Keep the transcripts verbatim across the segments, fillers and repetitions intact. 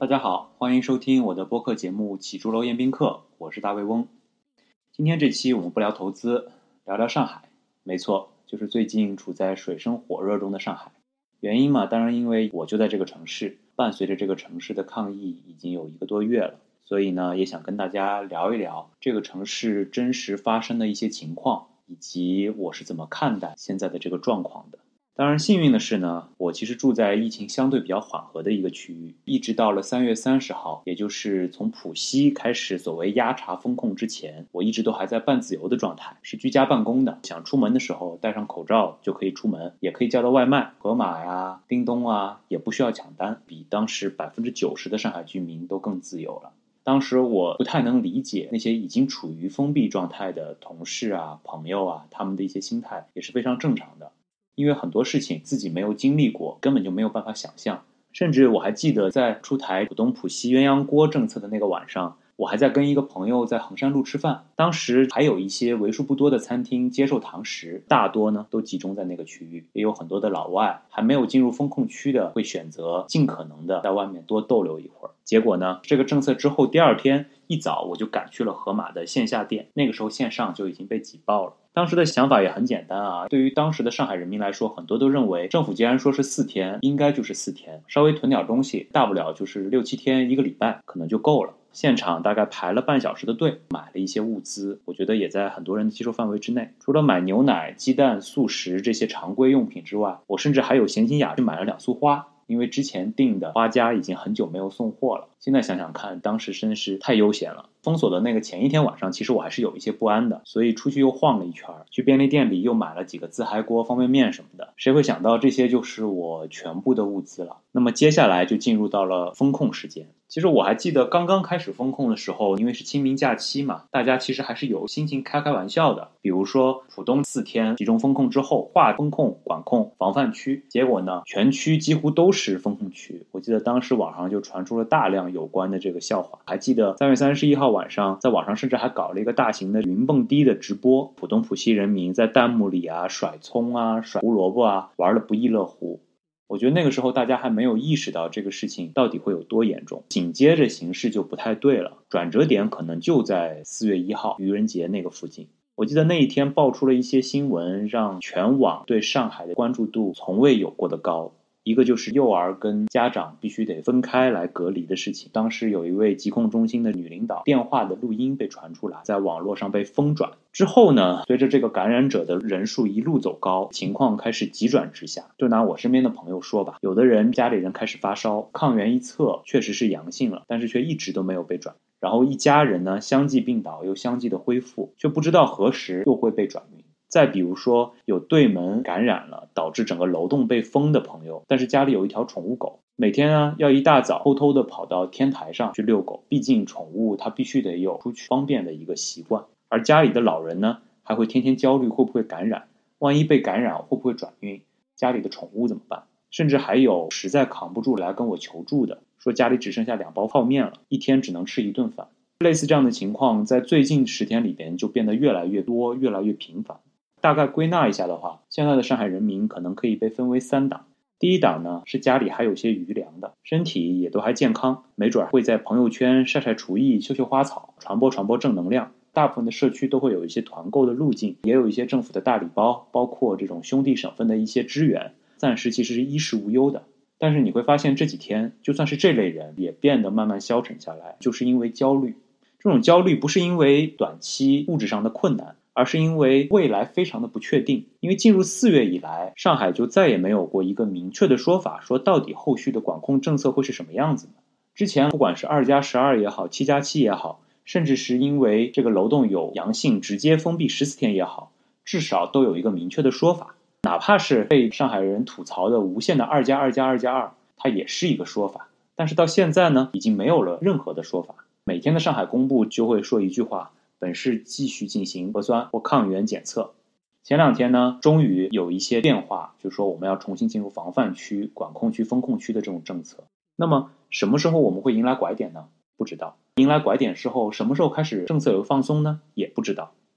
大家好，欢迎收听我的播客节目《起朱楼宴宾客》，我是大卫翁。今天这期我们不聊投资，聊聊上海。没错，就是最近处在水深火热中的上海。原因嘛，当然因为我就在这个城市，伴随着这个城市的抗疫已经有一个多月了，所以呢，也想跟大家聊一聊这个城市真实发生的一些情况，以及我是怎么看待现在的这个状况的。当然幸运的是呢，我其实住在疫情相对比较缓和的一个区域，一直到了三月三十号，也就是从浦西开始所谓压查封控之前，我一直都还在半自由的状态，是居家办公的，想出门的时候戴上口罩就可以出门，也可以叫到外卖，盒马呀、叮咚啊，也不需要抢单，比当时百分之九十的上海居民都更自由了。当时我不太能理解那些已经处于封闭状态的同事啊、朋友啊，他们的一些心态也是非常正常的。因为很多事情自己没有经历过，根本就没有办法想象。甚至我还记得在出台浦东浦西鸳鸯锅政策的那个晚上，我还在跟一个朋友在衡山路吃饭，当时还有一些为数不多的餐厅接受堂食，大多呢都集中在那个区域，也有很多的老外还没有进入封控区的会选择尽可能的在外面多逗留一会儿。结果呢，这个政策之后第二天一早我就赶去了盒马的线下店，那个时候线上就已经被挤爆了。当时的想法也很简单啊，对于当时的上海人民来说，很多都认为政府既然说是四天，应该就是四天，稍微囤点东西，大不了就是六七天一个礼拜可能就够了。现场大概排了半小时的队，买了一些物资，我觉得也在很多人的接受范围之内。除了买牛奶、鸡蛋、速食这些常规用品之外，我甚至还有闲情雅去买了两束花，因为之前订的花家已经很久没有送货了。现在想想看，当时真是太悠闲了。封锁的那个前一天晚上，其实我还是有一些不安的，所以出去又晃了一圈，去便利店里又买了几个自嗨锅、方便面什么的。谁会想到这些就是我全部的物资了。那么接下来就进入到了封控时间。其实我还记得刚刚开始封控的时候，因为是清明假期嘛，大家其实还是有心情开开玩笑的。比如说浦东四天集中封控之后，划封控、管控、防范区，结果呢，全区几乎都是封控区。我记得当时网上就传出了大量有关的这个笑话。还记得三月三十一号晚上，在网上甚至还搞了一个大型的云蹦迪的直播，浦东浦西人民在弹幕里啊甩葱啊、甩胡萝卜啊，玩得不亦乐乎。我觉得那个时候大家还没有意识到这个事情到底会有多严重，紧接着形势就不太对了，转折点可能就在四月一号愚人节那个附近。我记得那一天爆出了一些新闻，让全网对上海的关注度从未有过的高。一个就是幼儿跟家长必须得分开来隔离的事情。当时有一位疾控中心的女领导电话的录音被传出来，在网络上被疯转。之后呢，随着这个感染者的人数一路走高，情况开始急转直下。就拿我身边的朋友说吧，有的人家里人开始发烧，抗原一测确实是阳性了，但是却一直都没有被转。然后一家人呢相继病倒，又相继的恢复，却不知道何时又会被转运。再比如说有对门感染了，导致整个楼栋被封的朋友，但是家里有一条宠物狗，每天呢要一大早偷偷的跑到天台上去遛狗，毕竟宠物它必须得有出去方便的一个习惯。而家里的老人呢还会天天焦虑会不会感染，万一被感染会不会转运，家里的宠物怎么办？甚至还有实在扛不住来跟我求助的，说家里只剩下两包泡面了，一天只能吃一顿饭。类似这样的情况在最近十天里边就变得越来越多，越来越频繁。大概归纳一下的话，现在的上海人民可能可以被分为三档。第一档呢，是家里还有些余粮的，身体也都还健康，没准会在朋友圈晒晒厨艺、秀秀花草，传播传播正能量。大部分的社区都会有一些团购的路径，也有一些政府的大礼包，包括这种兄弟省份的一些支援，暂时其实是衣食无忧的。但是你会发现这几天，就算是这类人也变得慢慢消沉下来，就是因为焦虑。这种焦虑不是因为短期物质上的困难，而是因为未来非常的不确定。因为进入四月以来，上海就再也没有过一个明确的说法，说到底后续的管控政策会是什么样子的。之前不管是二加十二也好，七加七也好，甚至是因为这个楼栋有阳性直接封闭十四天也好，至少都有一个明确的说法。哪怕是被上海人吐槽的无限的二加二加二加二，它也是一个说法。但是到现在呢，已经没有了任何的说法。每天的上海公布就会说一句话，本市继续进行核酸或抗原检测。前两天呢，终于有一些变化，就是说我们要重新进入防范区、管控区、封控区的这种政策。那么什么时候我们会迎来拐点呢？不知道。迎来拐点之后，什么时候开始政策有放松呢？也不知道。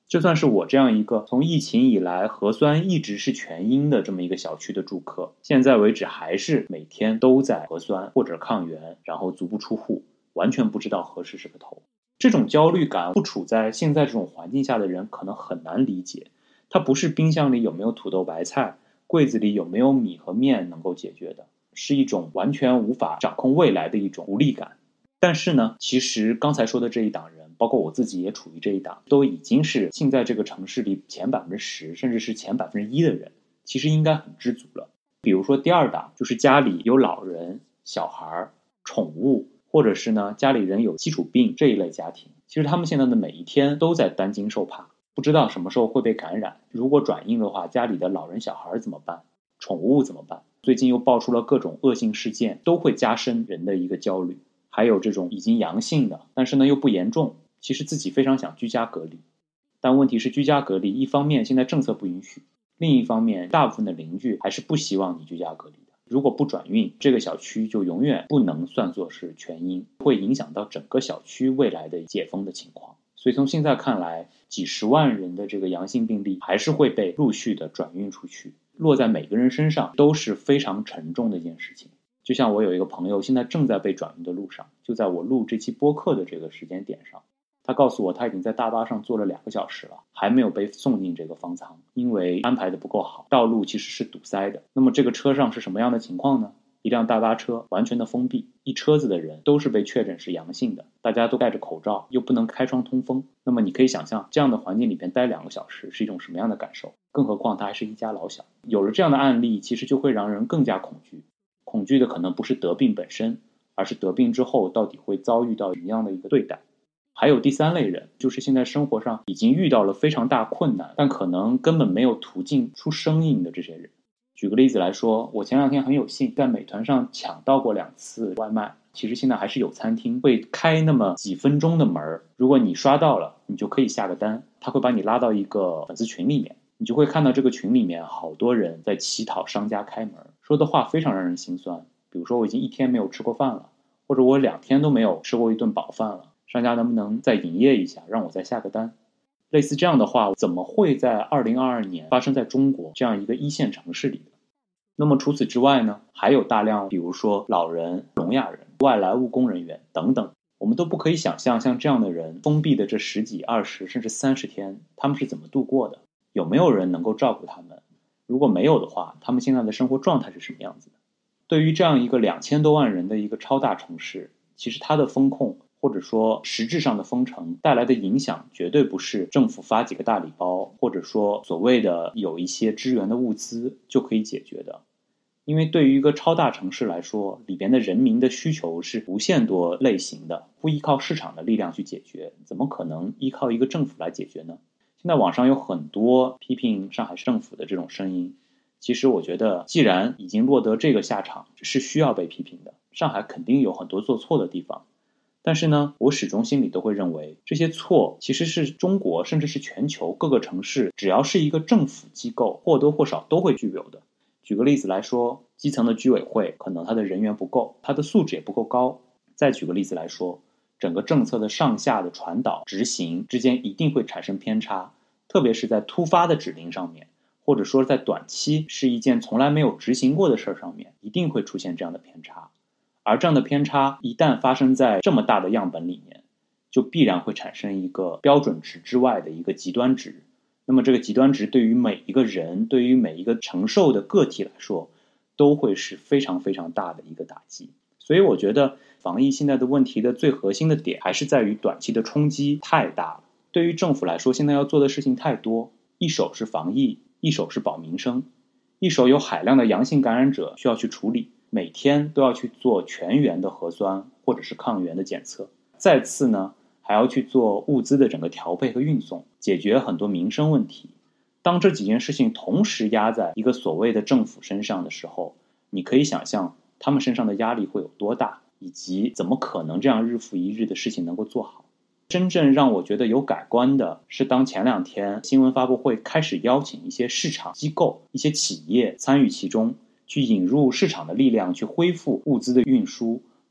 就算是我这样一个从疫情以来核酸一直是全阴的这么一个小区的住客，现在为止还是每天都在核酸或者抗原，然后足不出户，完全不知道何时是个头。这种焦虑感不处在现在这种环境下的人可能很难理解，它不是冰箱里有没有土豆白菜，柜子里有没有米和面能够解决的，是一种完全无法掌控未来的一种无力感。但是呢，其实刚才说的这一档人，包括我自己也处于这一档，都已经是现在这个城市里前百分之十甚至是前百分之一的人，其实应该很知足了。比如说第二档，就是家里有老人、小孩、宠物，或者是呢家里人有基础病这一类家庭，其实他们现在的每一天都在担惊受怕，不知道什么时候会被感染，如果转阴的话，家里的老人小孩怎么办，宠物怎么办？最近又爆出了各种恶性事件，都会加深人的一个焦虑。还有这种已经阳性的，但是呢又不严重，其实自己非常想居家隔离，但问题是居家隔离一方面现在政策不允许，另一方面大部分的邻居还是不希望你居家隔离的。如果不转运，这个小区就永远不能算作是全阴，会影响到整个小区未来的解封的情况。所以从现在看来，几十万人的这个阳性病例还是会被陆续的转运出去，落在每个人身上都是非常沉重的一件事情。就像我有一个朋友现在正在被转运的路上，就在我录这期播客的这个时间点上，他告诉我他已经在大巴上坐了两个小时了，还没有被送进这个方舱，因为安排的不够好，道路其实是堵塞的。那么这个车上是什么样的情况呢？一辆大巴车完全的封闭，一车子的人都是被确诊是阳性的，大家都戴着口罩，又不能开窗通风。那么你可以想象这样的环境里边待两个小时是一种什么样的感受，更何况他还是一家老小。有了这样的案例，其实就会让人更加恐惧，恐惧的可能不是得病本身，而是得病之后到底会遭遇到什么样的一个对待。还有第三类人，就是现在生活上已经遇到了非常大困难，但可能根本没有途径出声音的这些人。举个例子来说，我前两天很有幸在美团上抢到过两次外卖，其实现在还是有餐厅会开那么几分钟的门，如果你刷到了，你就可以下个单，他会把你拉到一个粉丝群里面，你就会看到这个群里面好多人在乞讨商家开门，说的话非常让人心酸。比如说我已经一天没有吃过饭了，或者我两天都没有吃过一顿饱饭了，商家能不能再营业一下，让我再下个单？类似这样的话，怎么会在二零二二年发生在中国这样一个一线城市里的？那么除此之外呢，还有大量比如说老人、聋哑人、外来务工人员等等，我们都不可以想象像这样的人封闭的这十几、二十甚至三十天，他们是怎么度过的？有没有人能够照顾他们？如果没有的话，他们现在的生活状态是什么样子的？对于这样一个两千多万人的一个超大城市，其实它的风控或者说实质上的封城带来的影响，绝对不是政府发几个大礼包，或者说所谓的有一些支援的物资就可以解决的。因为对于一个超大城市来说，里边的人民的需求是无限多类型的，不依靠市场的力量去解决，怎么可能依靠一个政府来解决呢？现在网上有很多批评上海市政府的这种声音，其实我觉得既然已经落得这个下场，是需要被批评的。上海肯定有很多做错的地方，但是呢，我始终心里都会认为，这些错其实是中国甚至是全球各个城市，只要是一个政府机构，或多或少都会具有的。举个例子来说，基层的居委会可能它的人员不够，它的素质也不够高。再举个例子来说，整个政策的上下的传导执行之间一定会产生偏差，特别是在突发的指令上面，或者说在短期是一件从来没有执行过的事上面，一定会出现这样的偏差。而这样的偏差一旦发生在这么大的样本里面，就必然会产生一个标准值之外的一个极端值。那么这个极端值对于每一个人，对于每一个承受的个体来说，都会是非常非常大的一个打击。所以我觉得防疫现在的问题的最核心的点还是在于短期的冲击太大了。对于政府来说，现在要做的事情太多，一手是防疫，一手是保民生，一手有海量的阳性感染者需要去处理，每天都要去做全员的核酸或者是抗原的检测，再次呢还要去做物资的整个调配和运送，解决很多民生问题。当这几件事情同时压在一个所谓的政府身上的时候，你可以想象他们身上的压力会有多大，以及怎么可能这样日复一日的事情能够做好。真正让我觉得有改观的是，当前两天新闻发布会开始邀请一些市场机构、一些企业参与其中，去引入市场的力量，去恢复物资的运输，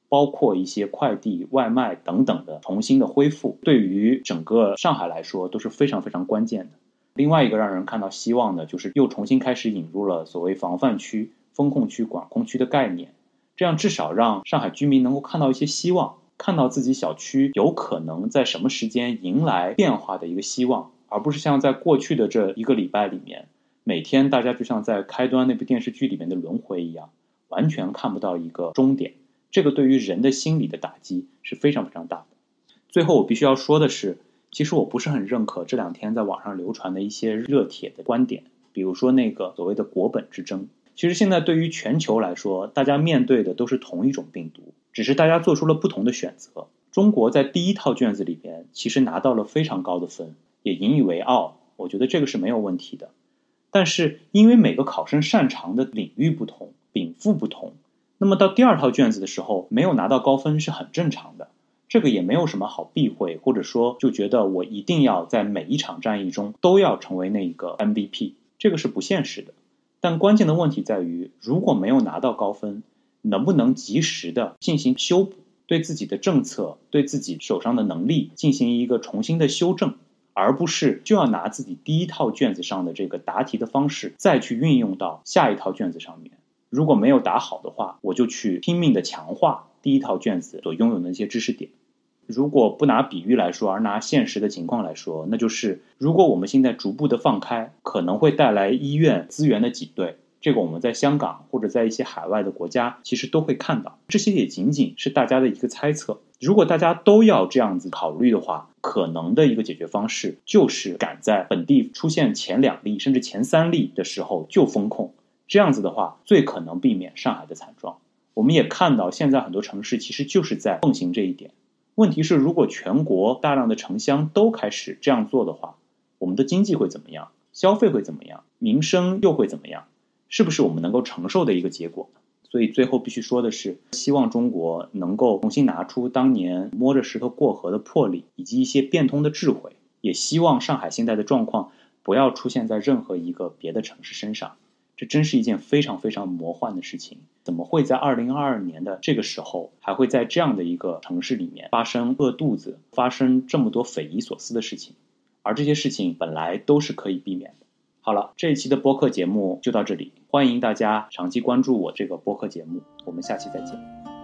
包括一些快递、外卖等等的重新的恢复，对于整个上海来说都是非常非常关键的。另外一个让人看到希望的就是又重新开始引入了所谓防范区、风控区、管控区的概念，这样至少让上海居民能够看到一些希望，看到自己小区有可能在什么时间迎来变化的一个希望，而不是像在过去的这一个礼拜里面，每天大家就像在开端那部电视剧里面的轮回一样，完全看不到一个终点。这个对于人的心理的打击是非常非常大的。最后我必须要说的是，其实我不是很认可这两天在网上流传的一些热帖的观点，比如说那个所谓的国本之争。其实现在对于全球来说，大家面对的都是同一种病毒，只是大家做出了不同的选择。中国在第一套卷子里边其实拿到了非常高的分，也引以为傲，我觉得这个是没有问题的。但是因为每个考生擅长的领域不同，禀赋不同，那么到第二套卷子的时候没有拿到高分是很正常的，这个也没有什么好避讳，或者说就觉得我一定要在每一场战役中都要成为那个 M V P， 这个是不现实的。但关键的问题在于，如果没有拿到高分，能不能及时的进行修补，对自己的政策、对自己手上的能力进行一个重新的修正，而不是就要拿自己第一套卷子上的这个答题的方式再去运用到下一套卷子上面。如果没有答好的话，我就去拼命的强化第一套卷子所拥有的那些知识点。如果不拿比喻来说，而拿现实的情况来说，那就是如果我们现在逐步的放开，可能会带来医院资源的挤兑，这个我们在香港或者在一些海外的国家其实都会看到，这些也仅仅是大家的一个猜测。如果大家都要这样子考虑的话，可能的一个解决方式就是赶在本地出现前两例甚至前三例的时候就封控，这样子的话最可能避免上海的惨状。我们也看到现在很多城市其实就是在奉行这一点。问题是，如果全国大量的城乡都开始这样做的话，我们的经济会怎么样？消费会怎么样？民生又会怎么样？是不是我们能够承受的一个结果呢？所以最后必须说的是，希望中国能够重新拿出当年摸着石头过河的魄力，以及一些变通的智慧，也希望上海现在的状况不要出现在任何一个别的城市身上。这真是一件非常非常魔幻的事情，怎么会在二零二二年的这个时候，还会在这样的一个城市里面发生饿肚子，发生这么多匪夷所思的事情？而这些事情本来都是可以避免的。好了，这一期的播客节目就到这里，欢迎大家长期关注我这个播客节目，我们下期再见。